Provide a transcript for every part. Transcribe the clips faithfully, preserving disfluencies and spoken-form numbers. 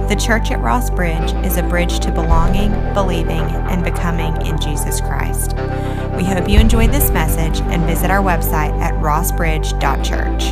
The church at Ross Bridge is a bridge to belonging, believing, and becoming in Jesus Christ. We hope you enjoyed this message and visit our website at ross bridge dot church.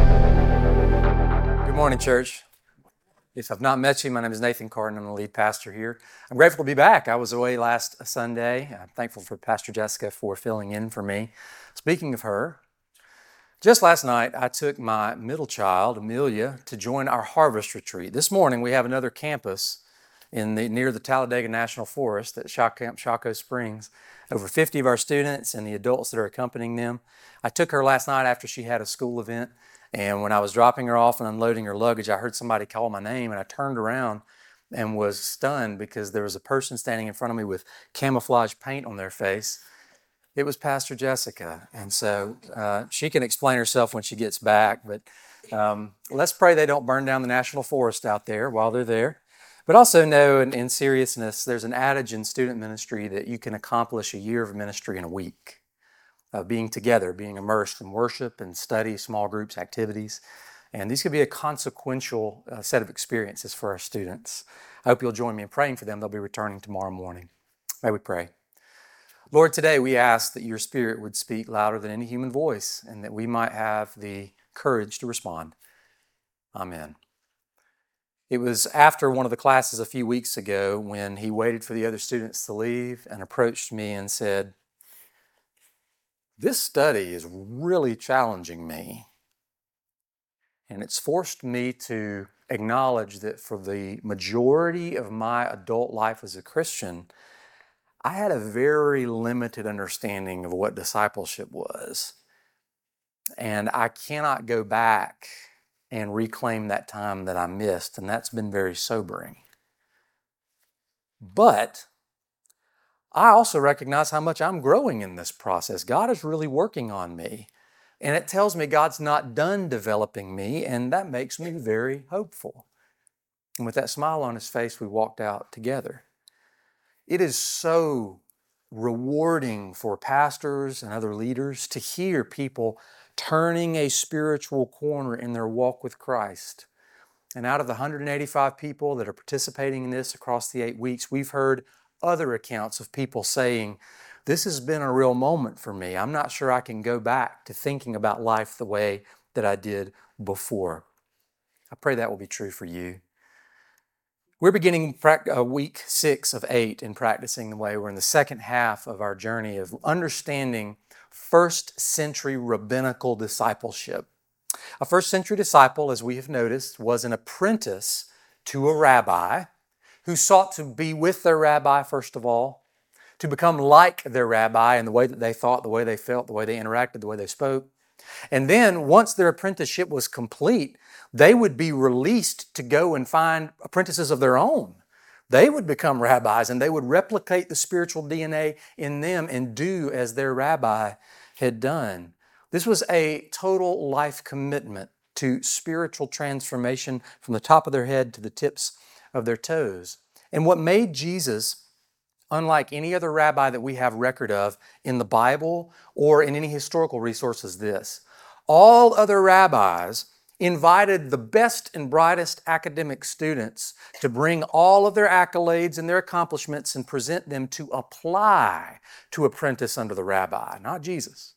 Good morning, church. If I've not met you, my name is Nathan Carden. I'm the lead pastor here. I'm grateful to be back. I was away last Sunday. I'm thankful for Pastor Jessica for filling in for me. Speaking of her, just last night, I took my middle child, Amelia, to join our harvest retreat. This morning, we have another campus in the, near the Talladega National Forest at Shaw Camp Shaco Springs. Over fifty of our students and the adults that are accompanying them. I took her last night after she had a school event, and when I was dropping her off and unloading her luggage, I heard somebody call my name, and I turned around and was stunned because there was a person standing in front of me with camouflage paint on their face. It was Pastor Jessica, and so uh, she can explain herself when she gets back, but um, let's pray they don't burn down the National Forest out there while they're there. But also know, in, in seriousness, there's an adage in student ministry that you can accomplish a year of ministry in a week, of being together, being immersed in worship and study, small groups, activities, and these could be a consequential uh, set of experiences for our students. I hope you'll join me in praying for them. They'll be returning tomorrow morning. May we pray. Lord, today we ask that your Spirit would speak louder than any human voice and that we might have the courage to respond. Amen. It was after one of the classes a few weeks ago when he waited for the other students to leave and approached me and said, "This study is really challenging me, and it's forced me to acknowledge that for the majority of my adult life as a Christian, I had a very limited understanding of what discipleship was. And I cannot go back and reclaim that time that I missed, and that's been very sobering. But I also recognize how much I'm growing in this process. God is really working on me, and it tells me God's not done developing me, and that makes me very hopeful." And with that smile on his face, we walked out together. It is so rewarding for pastors and other leaders to hear people turning a spiritual corner in their walk with Christ. And out of the one hundred eighty-five people that are participating in this across the eight weeks, we've heard other accounts of people saying, "This has been a real moment for me. I'm not sure I can go back to thinking about life the way that I did before." I pray that will be true for you. We're beginning week six of eight in Practicing the Way. We're in the second half of our journey of understanding first century rabbinical discipleship. A first century disciple, as we have noticed, was an apprentice to a rabbi who sought to be with their rabbi, first of all, to become like their rabbi in the way that they thought, the way they felt, the way they interacted, the way they spoke. And then once their apprenticeship was complete, they would be released to go and find apprentices of their own. They would become rabbis and they would replicate the spiritual D N A in them and do as their rabbi had done. This was a total life commitment to spiritual transformation from the top of their head to the tips of their toes. And what made Jesus unlike any other rabbi that we have record of in the Bible or in any historical resources, this: all other rabbis invited the best and brightest academic students to bring all of their accolades and their accomplishments and present them to apply to apprentice under the rabbi, not Jesus.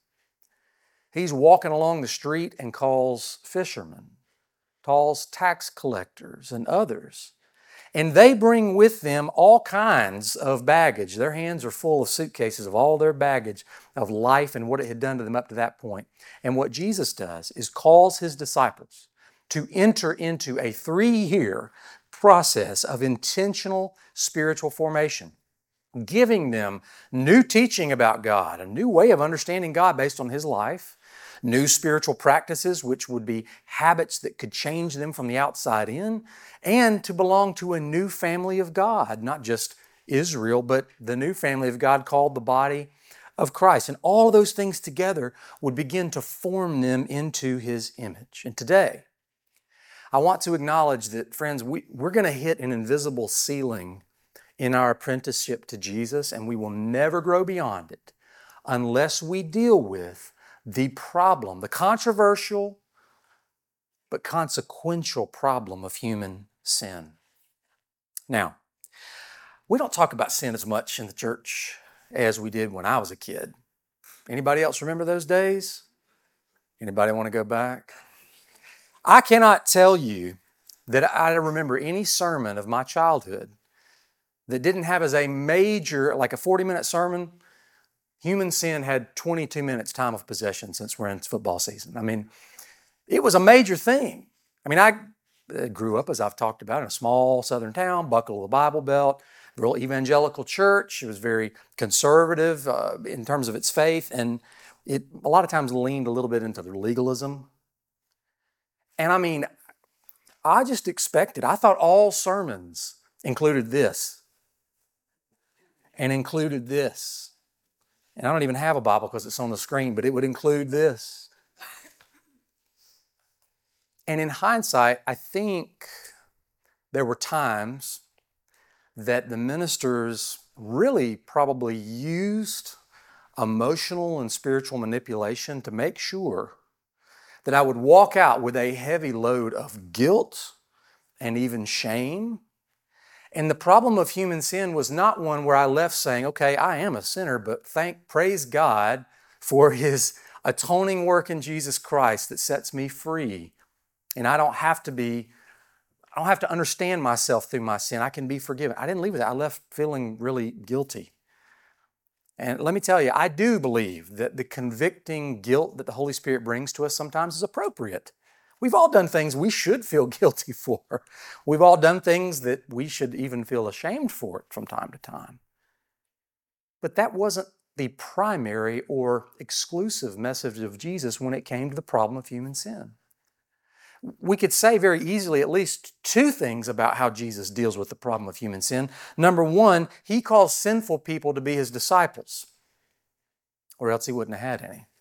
He's walking along the street and calls fishermen, calls tax collectors and others. And they bring with them all kinds of baggage. Their hands are full of suitcases of all their baggage of life and what it had done to them up to that point. And what Jesus does is calls his disciples to enter into a three-year process of intentional spiritual formation, giving them new teaching about God, a new way of understanding God based on his life, new spiritual practices, which would be habits that could change them from the outside in, and to belong to a new family of God, not just Israel, but the new family of God called the body of Christ. And all of those things together would begin to form them into his image. And today, I want to acknowledge that, friends, we, we're going to hit an invisible ceiling in our apprenticeship to Jesus, and we will never grow beyond it unless we deal with the problem, the controversial but consequential problem of human sin. Now, we don't talk about sin as much in the church as we did when I was a kid. Anybody else remember those days? Anybody want to go back? I cannot tell you that I remember any sermon of my childhood that didn't have as a major, like a forty-minute sermon, human sin had twenty-two minutes time of possession since we're in football season. I mean, it was a major thing. I mean, I grew up, as I've talked about, in a small southern town, buckle of the Bible Belt, real evangelical church. It was very conservative uh, in terms of its faith, and it a lot of times leaned a little bit into legalism. And I mean, I just expected, I thought all sermons included this and included this. And I don't even have a Bible because it's on the screen, but it would include this. And in hindsight, I think there were times that the ministers really probably used emotional and spiritual manipulation to make sure that I would walk out with a heavy load of guilt and even shame. And the problem of human sin was not one where I left saying, okay, I am a sinner, but thank, praise God for His atoning work in Jesus Christ that sets me free. And I don't have to be, I don't have to understand myself through my sin. I can be forgiven. I didn't leave with that. I left feeling really guilty. And let me tell you, I do believe that the convicting guilt that the Holy Spirit brings to us sometimes is appropriate. We've all done things we should feel guilty for. We've all done things that we should even feel ashamed for from time to time. But that wasn't the primary or exclusive message of Jesus when it came to the problem of human sin. We could say very easily at least two things about how Jesus deals with the problem of human sin. Number one, He calls sinful people to be His disciples, or else He wouldn't have had any.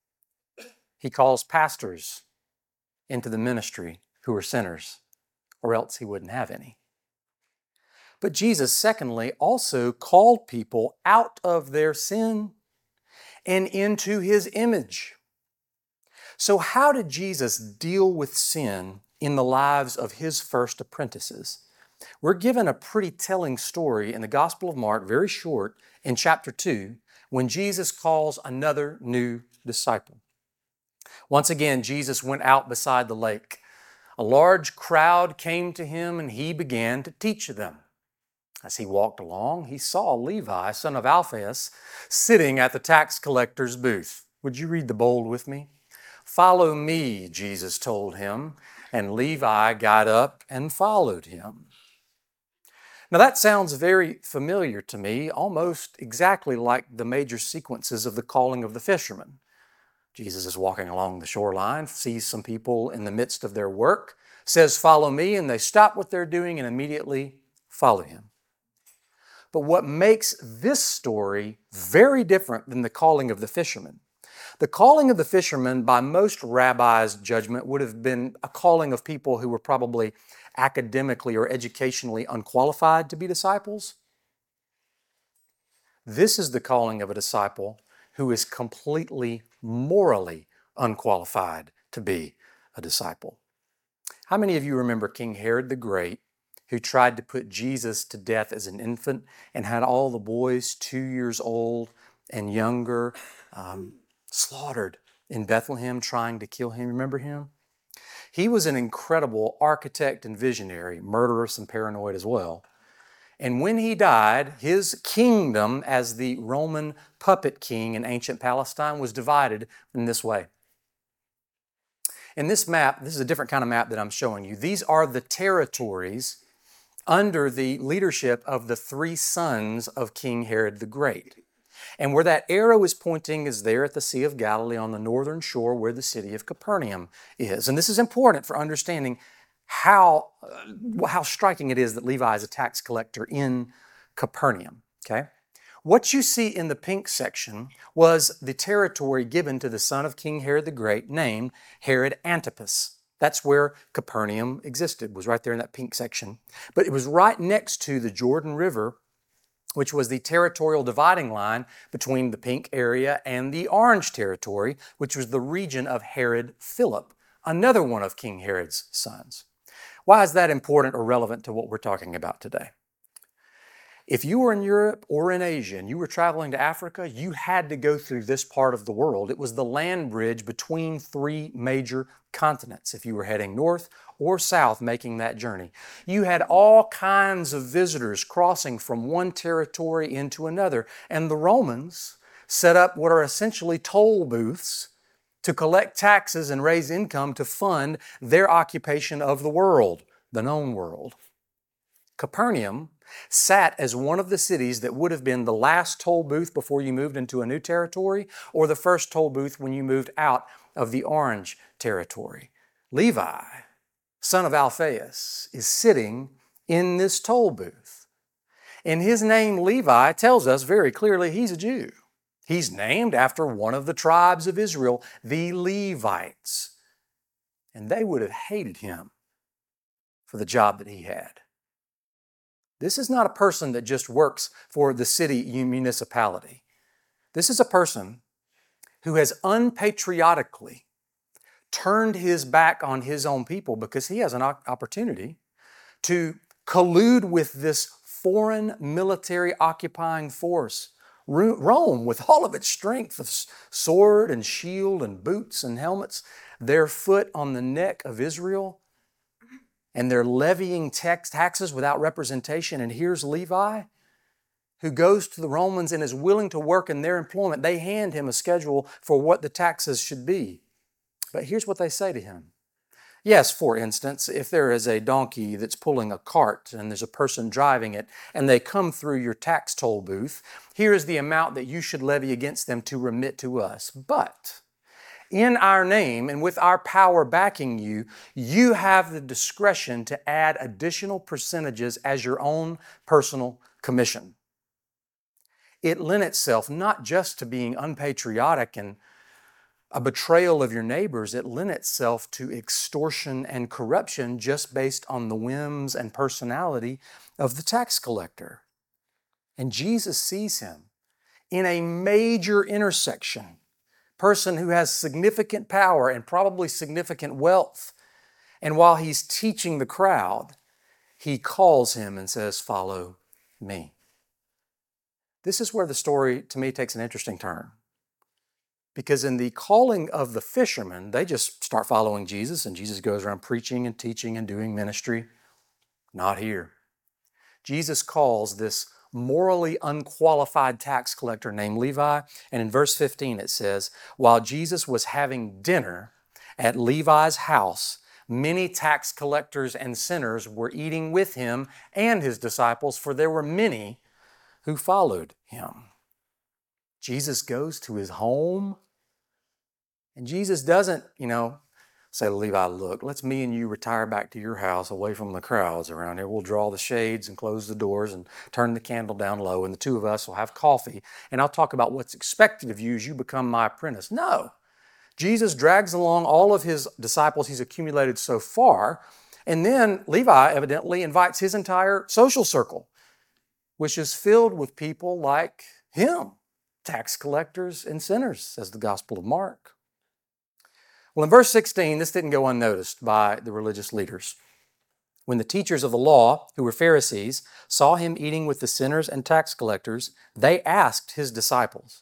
He calls pastors into the ministry who are sinners, or else He wouldn't have any. But Jesus, secondly, also called people out of their sin and into His image. So how did Jesus deal with sin in the lives of His first apprentices? We're given a pretty telling story in the Gospel of Mark, very short, in chapter two, when Jesus calls another new disciple. Once again, Jesus went out beside the lake. A large crowd came to Him and He began to teach them. As He walked along, He saw Levi, son of Alphaeus, sitting at the tax collector's booth. Would you read the bold with me? "Follow me," Jesus told him, and Levi got up and followed Him. Now that sounds very familiar to me, almost exactly like the major sequences of the calling of the fishermen. Jesus is walking along the shoreline, sees some people in the midst of their work, says, "Follow me," and they stop what they're doing and immediately follow Him. But what makes this story very different than the calling of the fishermen? The calling of the fishermen, by most rabbis' judgment, would have been a calling of people who were probably academically or educationally unqualified to be disciples. This is the calling of a disciple who is completely morally unqualified to be a disciple. How many of you remember King Herod the Great, who tried to put Jesus to death as an infant and had all the boys two years old and younger um, slaughtered in Bethlehem trying to kill him? Remember him? He was an incredible architect and visionary, murderous and paranoid as well. And when he died, his kingdom as the Roman puppet king in ancient Palestine was divided in this way. In this map, this is a different kind of map that I'm showing you. These are the territories under the leadership of the three sons of King Herod the Great. And where that arrow is pointing is there at the Sea of Galilee on the northern shore where the city of Capernaum is. And this is important for understanding how, uh, how striking it is that Levi is a tax collector in Capernaum. Okay? What you see in the pink section was the territory given to the son of King Herod the Great named Herod Antipas. That's where Capernaum existed, was right there in that pink section. But it was right next to the Jordan River, which was the territorial dividing line between the pink area and the orange territory, which was the region of Herod Philip, another one of King Herod's sons. Why is that important or relevant to what we're talking about today? If you were in Europe or in Asia and you were traveling to Africa, you had to go through this part of the world. It was the land bridge between three major continents if you were heading north or south making that journey. You had all kinds of visitors crossing from one territory into another, and the Romans set up what are essentially toll booths to collect taxes and raise income to fund their occupation of the world, the known world. Capernaum sat as one of the cities that would have been the last toll booth before you moved into a new territory, or the first toll booth when you moved out of the Orange territory. Levi, son of Alphaeus, is sitting in this toll booth. And his name, Levi, tells us very clearly he's a Jew. He's named after one of the tribes of Israel, the Levites. And they would have hated him for the job that he had. This is not a person that just works for the city municipality. This is a person who has unpatriotically turned his back on his own people because he has an opportunity to collude with this foreign military occupying force. Rome, with all of its strength of sword and shield and boots and helmets, their foot on the neck of Israel, and they're levying tax, taxes without representation. And here's Levi, who goes to the Romans and is willing to work in their employment. They hand him a schedule for what the taxes should be. But here's what they say to him. Yes, for instance, if there is a donkey that's pulling a cart and there's a person driving it and they come through your tax toll booth, here is the amount that you should levy against them to remit to us. But in our name and with our power backing you, you have the discretion to add additional percentages as your own personal commission. It lent itself not just to being unpatriotic and a betrayal of your neighbors, it lent itself to extortion and corruption just based on the whims and personality of the tax collector. And Jesus sees him in a major intersection, person who has significant power and probably significant wealth. And while he's teaching the crowd, he calls him and says, "Follow me." This is where the story, to me, takes an interesting turn. Because in the calling of the fishermen, they just start following Jesus, and Jesus goes around preaching and teaching and doing ministry. Not here. Jesus calls this morally unqualified tax collector named Levi, and in verse fifteen it says, while Jesus was having dinner at Levi's house, many tax collectors and sinners were eating with him and his disciples, for there were many who followed him. Jesus goes to his home, and Jesus doesn't, you know, say to Levi, look, let's me and you retire back to your house away from the crowds around here. We'll draw the shades and close the doors and turn the candle down low, and the two of us will have coffee, and I'll talk about what's expected of you as you become my apprentice. No. Jesus drags along all of his disciples he's accumulated so far, and then Levi evidently invites his entire social circle, which is filled with people like him, tax collectors and sinners, says the Gospel of Mark. Well, in verse sixteen, this didn't go unnoticed by the religious leaders. When the teachers of the law, who were Pharisees, saw him eating with the sinners and tax collectors, they asked his disciples,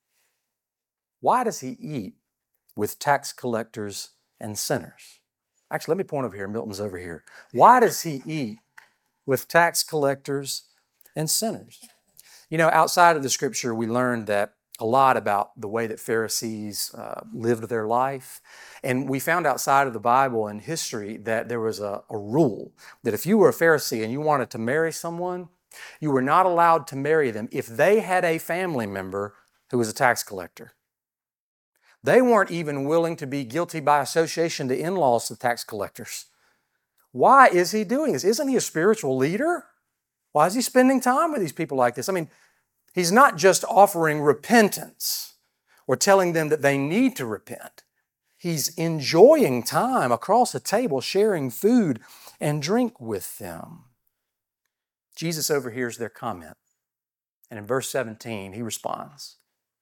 why does he eat with tax collectors and sinners? Actually, let me point over here. Milton's over here. Why does he eat with tax collectors and sinners? You know, outside of the scripture, we learned that a lot about the way that Pharisees uh, lived their life. And we found outside of the Bible and history that there was a, a rule that if you were a Pharisee and you wanted to marry someone, you were not allowed to marry them if they had a family member who was a tax collector. They weren't even willing to be guilty by association to in-laws to tax collectors. Why is he doing this? Isn't he a spiritual leader? Why is he spending time with these people like this? I mean, he's not just offering repentance or telling them that they need to repent. He's enjoying time across a table, sharing food and drink with them. Jesus overhears their comment. And in verse seventeen, he responds.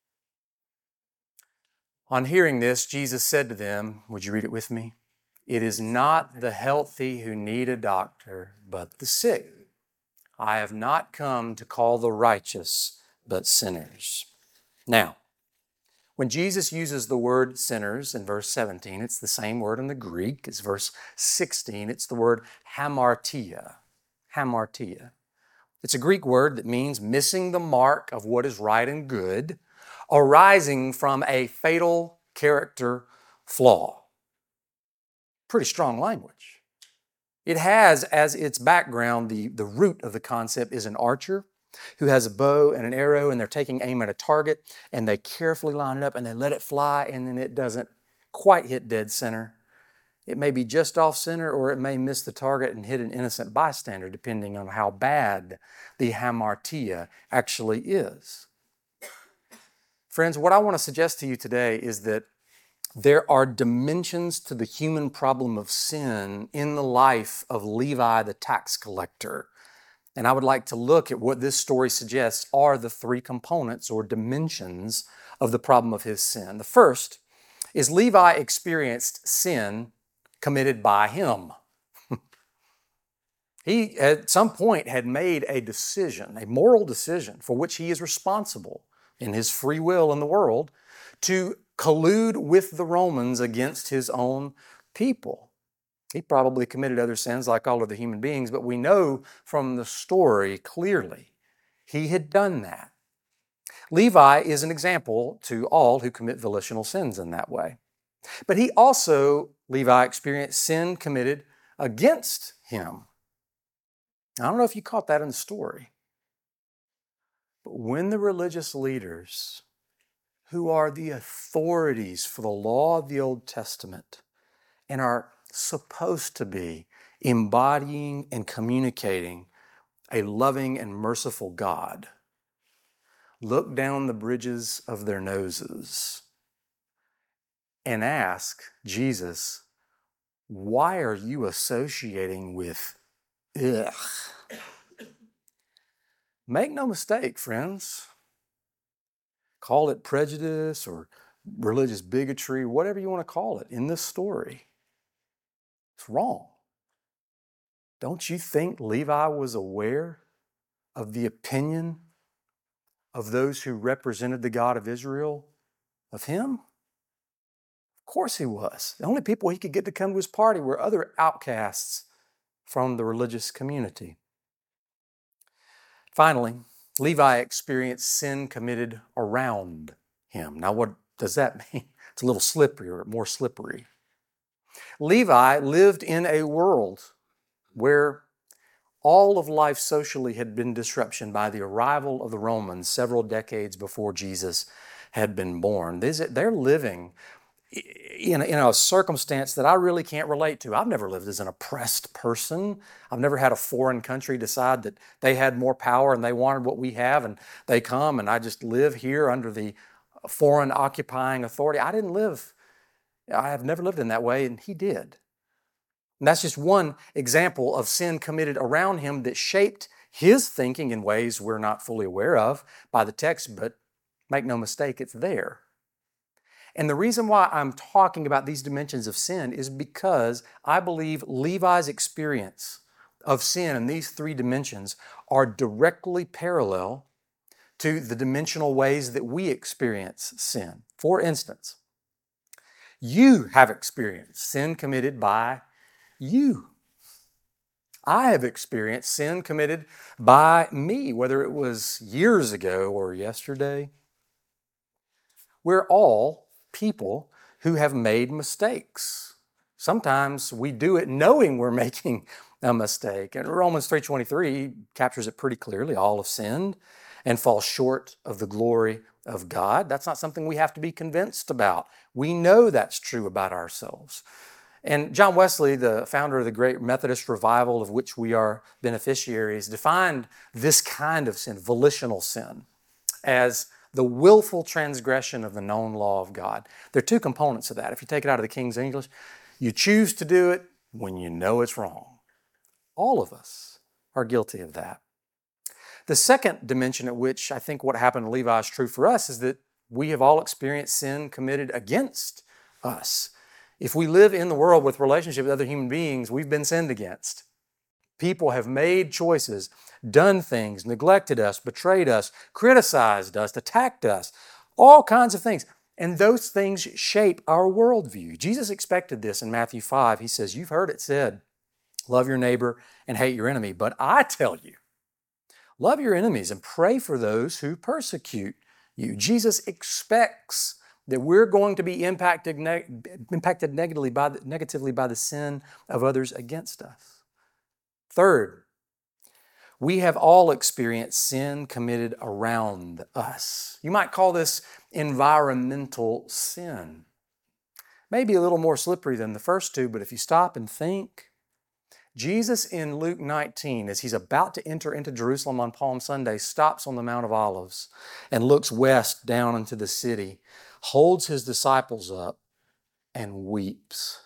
On hearing this, Jesus said to them, would you read it with me? It is not the healthy who need a doctor, but the sick. I have not come to call the righteous, but sinners. Now, when Jesus uses the word sinners in verse seventeen, it's the same word in the Greek as verse sixteen. It's the word hamartia. Hamartia. It's a Greek word that means missing the mark of what is right and good, arising from a fatal character flaw. Pretty strong language. It has as its background, the, the root of the concept is an archer who has a bow and an arrow, and they're taking aim at a target, and they carefully line it up and they let it fly, and then it doesn't quite hit dead center. It may be just off center, or it may miss the target and hit an innocent bystander, depending on how bad the hamartia actually is. Friends, what I want to suggest to you today is that there are dimensions to the human problem of sin in the life of Levi the tax collector. And I would like to look at what this story suggests are the three components or dimensions of the problem of his sin. The first is Levi experienced sin committed by him. He, at some point, had made a decision, a moral decision for which he is responsible in his free will in the world to collude with the Romans against his own people. He probably committed other sins like all other human beings, but we know from the story clearly he had done that. Levi is an example to all who commit volitional sins in that way. But he also, Levi, experienced sin committed against him. I don't know if you caught that in the story, but when the religious leaders, who are the authorities for the law of the Old Testament and are supposed to be embodying and communicating a loving and merciful God, look down the bridges of their noses and ask Jesus, why are you associating with ugh? Make no mistake, friends. Call it prejudice or religious bigotry, whatever you want to call it in this story. It's wrong. Don't you think Levi was aware of the opinion of those who represented the God of Israel of him? Of course he was. The only people he could get to come to his party were other outcasts from the religious community. Finally, Levi experienced sin committed around him. Now, what does that mean? It's a little slippery or more slippery. Levi lived in a world where all of life socially had been disruption by the arrival of the Romans several decades before Jesus had been born. They're living in a, in a circumstance that I really can't relate to. I've never lived as an oppressed person. I've never had a foreign country decide that they had more power and they wanted what we have, and they come and I just live here under the foreign occupying authority. I didn't live, I have never lived in that way, and he did. And that's just one example of sin committed around him that shaped his thinking in ways we're not fully aware of by the text, but make no mistake, it's there. And the reason why I'm talking about these dimensions of sin is because I believe Levi's experience of sin in these three dimensions are directly parallel to the dimensional ways that we experience sin. For instance, you have experienced sin committed by you. I have experienced sin committed by me, whether it was years ago or yesterday. We're all people who have made mistakes. Sometimes we do it knowing we're making a mistake. And Romans three twenty-three captures it pretty clearly. All have sinned and fall short of the glory of God. That's not something we have to be convinced about. We know that's true about ourselves. And John Wesley, the founder of the great Methodist revival of which we are beneficiaries, defined this kind of sin, volitional sin, as the willful transgression of the known law of God. There are two components of that. If you take it out of the King's English, you choose to do it when you know it's wrong. All of us are guilty of that. The second dimension at which I think what happened to Levi is true for us is that we have all experienced sin committed against us. If we live in the world with relationship with other human beings, we've been sinned against. People have made choices, done things, neglected us, betrayed us, criticized us, attacked us, all kinds of things. And those things shape our worldview. Jesus expected this in Matthew five. He says, you've heard it said, love your neighbor and hate your enemy. But I tell you, love your enemies and pray for those who persecute you. Jesus expects that we're going to be impacted, neg- impacted negatively, by the, negatively by the sin of others against us. Third, we have all experienced sin committed around us. You might call this environmental sin. Maybe a little more slippery than the first two, but if you stop and think, Jesus in Luke nineteen, as he's about to enter into Jerusalem on Palm Sunday, stops on the Mount of Olives and looks west down into the city, holds his disciples up, and weeps.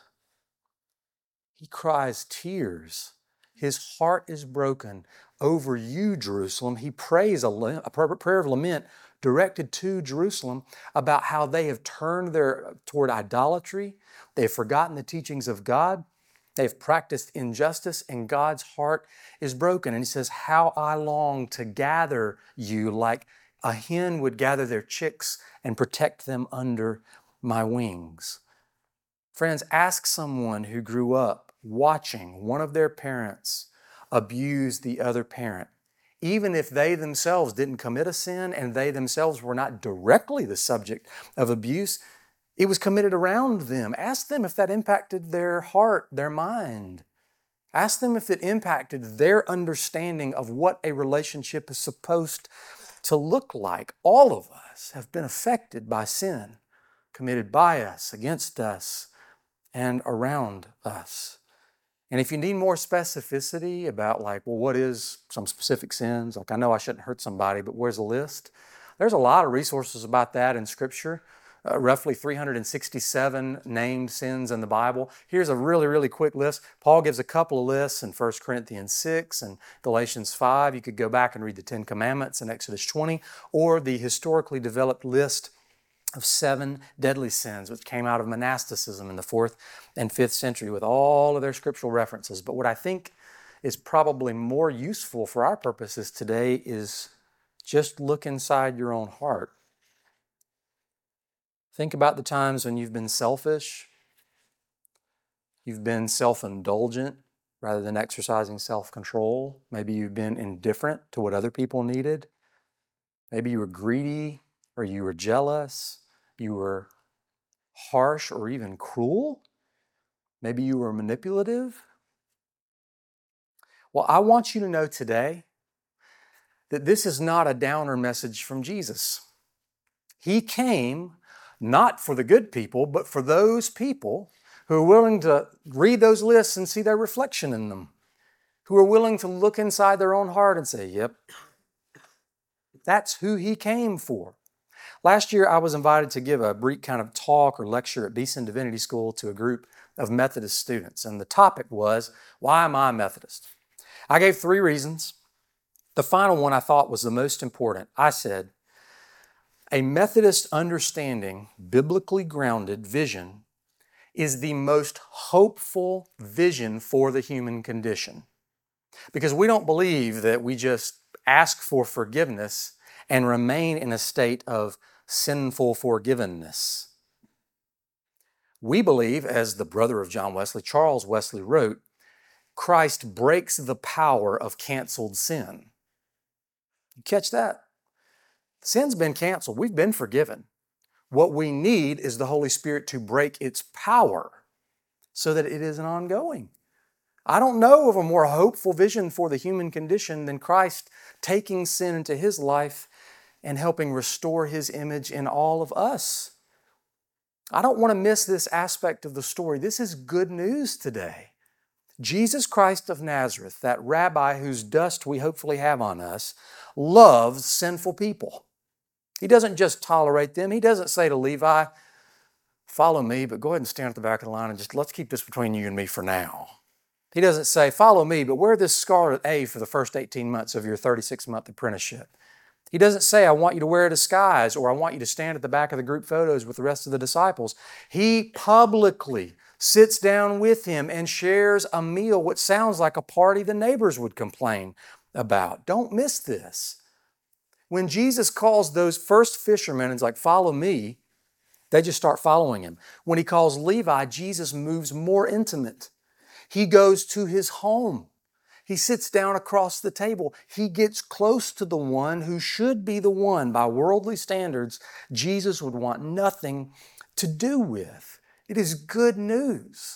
He cries tears. His heart is broken over you, Jerusalem. He prays a, a prayer of lament directed to Jerusalem about how they have turned their toward idolatry. They have forgotten the teachings of God. They've practiced injustice, and God's heart is broken. And he says, how I long to gather you like a hen would gather their chicks and protect them under my wings. Friends, ask someone who grew up watching one of their parents abuse the other parent. Even if they themselves didn't commit a sin and they themselves were not directly the subject of abuse, it was committed around them. Ask them if that impacted their heart, their mind. Ask them if it impacted their understanding of what a relationship is supposed to look like. All of us have been affected by sin committed by us, against us, and around us. And if you need more specificity about like, well, what is some specific sins? Like, I know I shouldn't hurt somebody, but where's the list? There's a lot of resources about that in Scripture. Uh, roughly three hundred sixty-seven named sins in the Bible. Here's a really, really quick list. Paul gives a couple of lists in First Corinthians six and Galatians five. You could go back and read the Ten Commandments in Exodus twenty, or the historically developed list of seven deadly sins, which came out of monasticism in the fourth and fifth century with all of their scriptural references. But what I think is probably more useful for our purposes today is just look inside your own heart. Think about the times when you've been selfish, you've been self-indulgent rather than exercising self-control. Maybe you've been indifferent to what other people needed. Maybe you were greedy, or you were jealous, you were harsh or even cruel. Maybe you were manipulative. Well, I want you to know today that this is not a downer message from Jesus. He came not for the good people, but for those people who are willing to read those lists and see their reflection in them, who are willing to look inside their own heart and say, yep, that's who He came for. Last year, I was invited to give a brief kind of talk or lecture at Beeson Divinity School to a group of Methodist students, and the topic was, why am I a Methodist? I gave three reasons. The final one I thought was the most important. I said, a Methodist understanding, biblically grounded vision is the most hopeful vision for the human condition. Because we don't believe that we just ask for forgiveness and remain in a state of sinful forgiveness. We believe, as the brother of John Wesley, Charles Wesley, wrote, Christ breaks the power of canceled sin. You catch that? Sin's been canceled. We've been forgiven. What we need is the Holy Spirit to break its power so that it isn't ongoing. I don't know of a more hopeful vision for the human condition than Christ taking sin into His life and helping restore His image in all of us. I don't want to miss this aspect of the story. This is good news today. Jesus Christ of Nazareth, that rabbi whose dust we hopefully have on us, loves sinful people. He doesn't just tolerate them. He doesn't say to Levi, follow me, but go ahead and stand at the back of the line and just let's keep this between you and me for now. He doesn't say, follow me, but wear this scarlet A for the first eighteen months of your thirty-six month apprenticeship. He doesn't say, I want you to wear a disguise, or I want you to stand at the back of the group photos with the rest of the disciples. He publicly sits down with him and shares a meal, which sounds like a party the neighbors would complain about. Don't miss this. When Jesus calls those first fishermen and is like, follow me, they just start following him. When he calls Levi, Jesus moves more intimate. He goes to his home. He sits down across the table. He gets close to the one who should be the one, by worldly standards, Jesus would want nothing to do with. It is good news.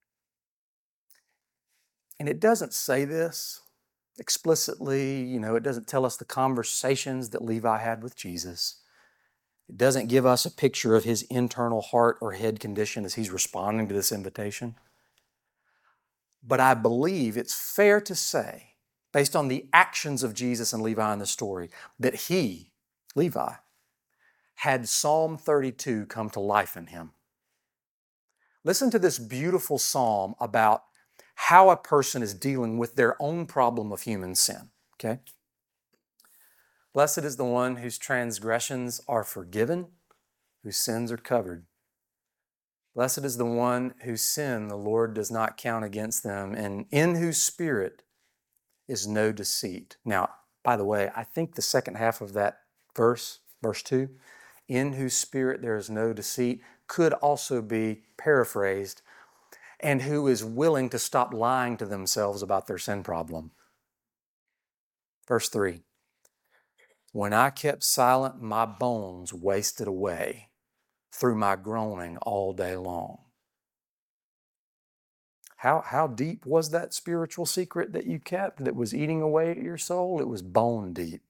And it doesn't say this explicitly, you know, it doesn't tell us the conversations that Levi had with Jesus. It doesn't give us a picture of his internal heart or head condition as he's responding to this invitation. But I believe it's fair to say, based on the actions of Jesus and Levi in the story, that he, Levi, had Psalm thirty-two come to life in him. Listen to this beautiful psalm about how a person is dealing with their own problem of human sin, okay? Blessed is the one whose transgressions are forgiven, whose sins are covered. Blessed is the one whose sin the Lord does not count against them, and in whose spirit is no deceit. Now, by the way, I think the second half of that verse, verse two, in whose spirit there is no deceit, could also be paraphrased, and who is willing to stop lying to themselves about their sin problem. Verse three, when I kept silent, my bones wasted away through my groaning all day long. How, how deep was that spiritual secret that you kept that was eating away at your soul? It was bone deep.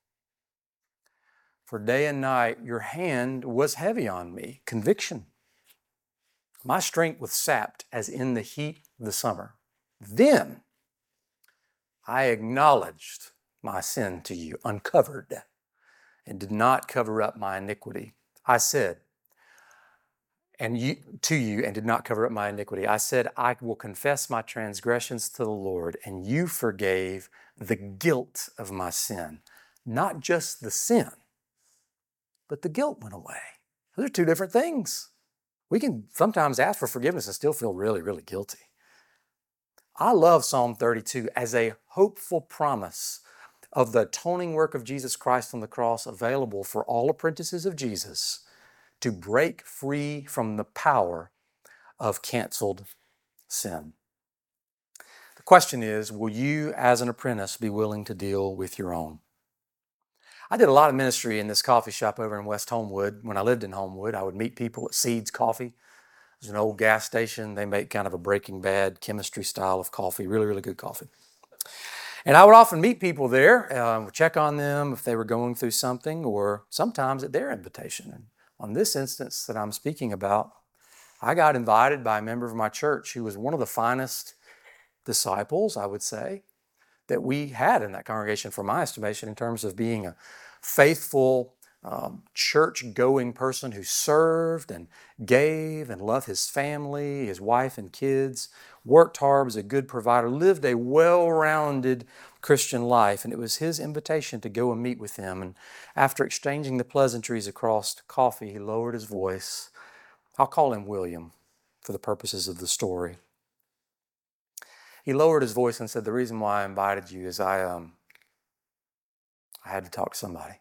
For day and night your hand was heavy on me, conviction. My strength was sapped as in the heat of the summer. Then I acknowledged my sin to you, uncovered, and did not cover up my iniquity. I said, and you, to you, and did not cover up my iniquity. I said, I will confess my transgressions to the Lord, and you forgave the guilt of my sin. Not just the sin, but the guilt went away. Those are two different things. We can sometimes ask for forgiveness and still feel really, really guilty. I love Psalm thirty-two as a hopeful promise of the atoning work of Jesus Christ on the cross, available for all apprentices of Jesus to break free from the power of canceled sin. The question is, will you as an apprentice be willing to deal with your own? I did a lot of ministry in this coffee shop over in West Homewood. When I lived in Homewood, I would meet people at Seeds Coffee. It's an old gas station. They make kind of a Breaking Bad chemistry style of coffee, really, really good coffee. And I would often meet people there, uh, check on them if they were going through something, or sometimes at their invitation. And on this instance that I'm speaking about, I got invited by a member of my church who was one of the finest disciples, I would say, that we had in that congregation, for my estimation, in terms of being a faithful, um, church-going person who served and gave and loved his family, his wife and kids, worked hard, was a good provider, lived a well-rounded Christian life. And it was his invitation to go and meet with him. And after exchanging the pleasantries across coffee, he lowered his voice. I'll call him William for the purposes of the story. He lowered his voice and said, the reason why I invited you is I, um, I had to talk to somebody.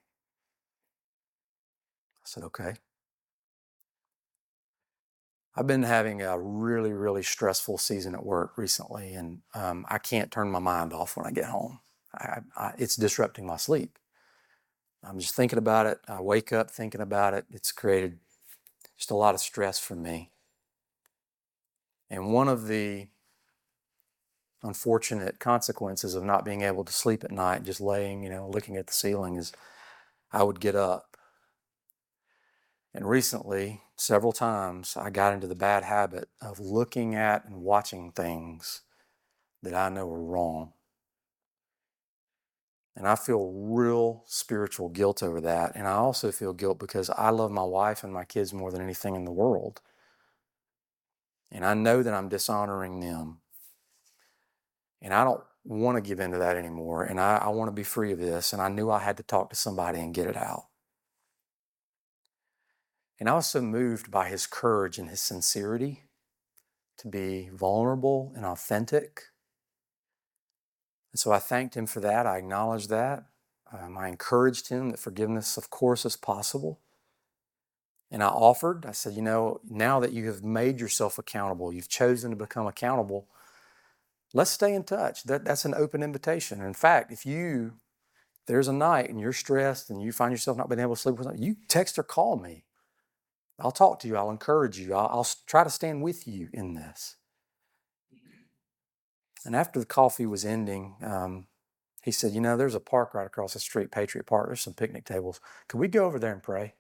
I said, okay. I've been having a really, really stressful season at work recently, and um, I can't turn my mind off when I get home. I, I, it's disrupting my sleep. I'm just thinking about it. I wake up thinking about it. It's created just a lot of stress for me. And one of the unfortunate consequences of not being able to sleep at night, just laying, you know, looking at the ceiling, is I would get up. And recently, several times, I got into the bad habit of looking at and watching things that I know are wrong. And I feel real spiritual guilt over that. And I also feel guilt because I love my wife and my kids more than anything in the world. And I know that I'm dishonoring them. And I don't want to give in to that anymore. And I, I want to be free of this. And I knew I had to talk to somebody and get it out. And I was so moved by his courage and his sincerity to be vulnerable and authentic. And so I thanked him for that. I acknowledged that. Um, I encouraged him that forgiveness, of course, is possible. And I offered, I said, you know, now that you have made yourself accountable, you've chosen to become accountable, let's stay in touch. That, that's an open invitation. In fact, if you, there's a night and you're stressed and you find yourself not being able to sleep with something, you text or call me. I'll talk to you. I'll encourage you. I'll, I'll try to stand with you in this. And after the coffee was ending, um, he said, you know, there's a park right across the street, Patriot Park. There's some picnic tables. Could we go over there and pray?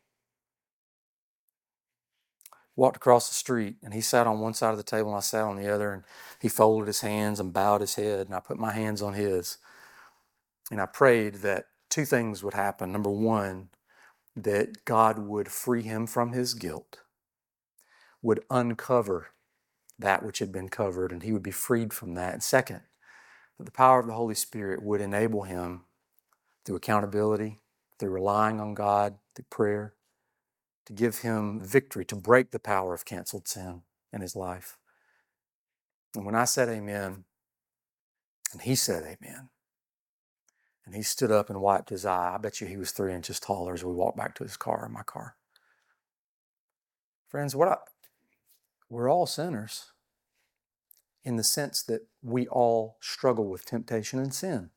Walked across the street, and he sat on one side of the table, and I sat on the other, and he folded his hands and bowed his head, and I put my hands on his. And I prayed that two things would happen. Number one, that God would free him from his guilt, would uncover that which had been covered, and he would be freed from that. And second, that the power of the Holy Spirit would enable him through accountability, through relying on God, through prayer, to give him victory, to break the power of canceled sin in his life. And when I said amen, and he said amen, and he stood up and wiped his eye, I bet you he was three inches taller as we walked back to his car, in my car. Friends, what I, we're all sinners in the sense that we all struggle with temptation and sin.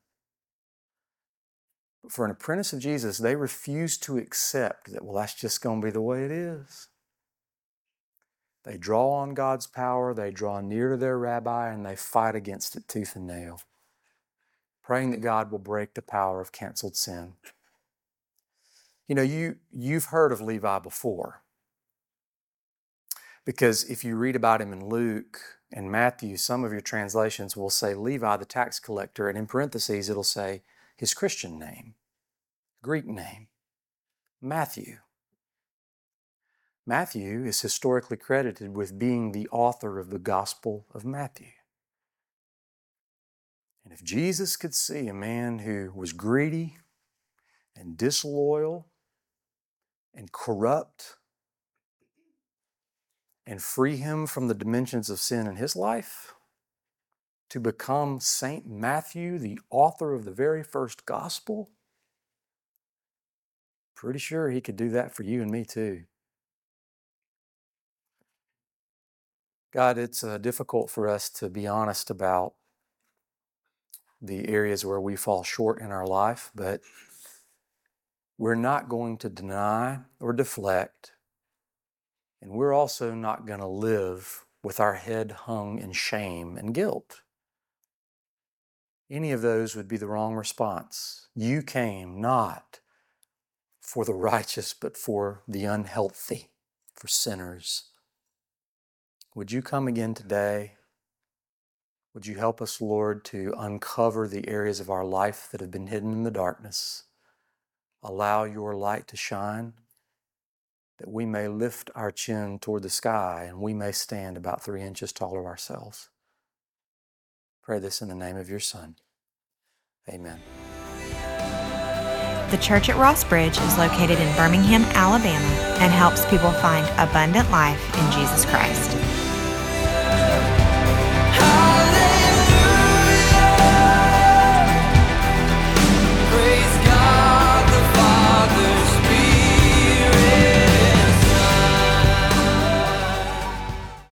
But for an apprentice of Jesus, they refuse to accept that, well, that's just going to be the way it is. They draw on God's power, they draw near to their rabbi, and they fight against it tooth and nail, praying that God will break the power of canceled sin. You know, you, you've heard of Levi before, because if you read about him in Luke and Matthew, some of your translations will say Levi the tax collector, and in parentheses it'll say his Christian name, Greek name, Matthew. Matthew is historically credited with being the author of the Gospel of Matthew. And if Jesus could see a man who was greedy and disloyal and corrupt and free him from the dimensions of sin in his life, to become Saint Matthew, the author of the very first gospel, pretty sure he could do that for you and me too. God, it's uh, difficult for us to be honest about the areas where we fall short in our life, but we're not going to deny or deflect, and we're also not going to live with our head hung in shame and guilt. Any of those would be the wrong response. You came not for the righteous, but for the unhealthy, for sinners. Would you come again today? Would you help us, Lord, to uncover the areas of our life that have been hidden in the darkness? Allow your light to shine, that we may lift our chin toward the sky and we may stand about three inches taller ourselves. Pray this in the name of your Son. Amen. The church at Ross Bridge is located in Birmingham, Alabama, and helps people find abundant life in Jesus Christ.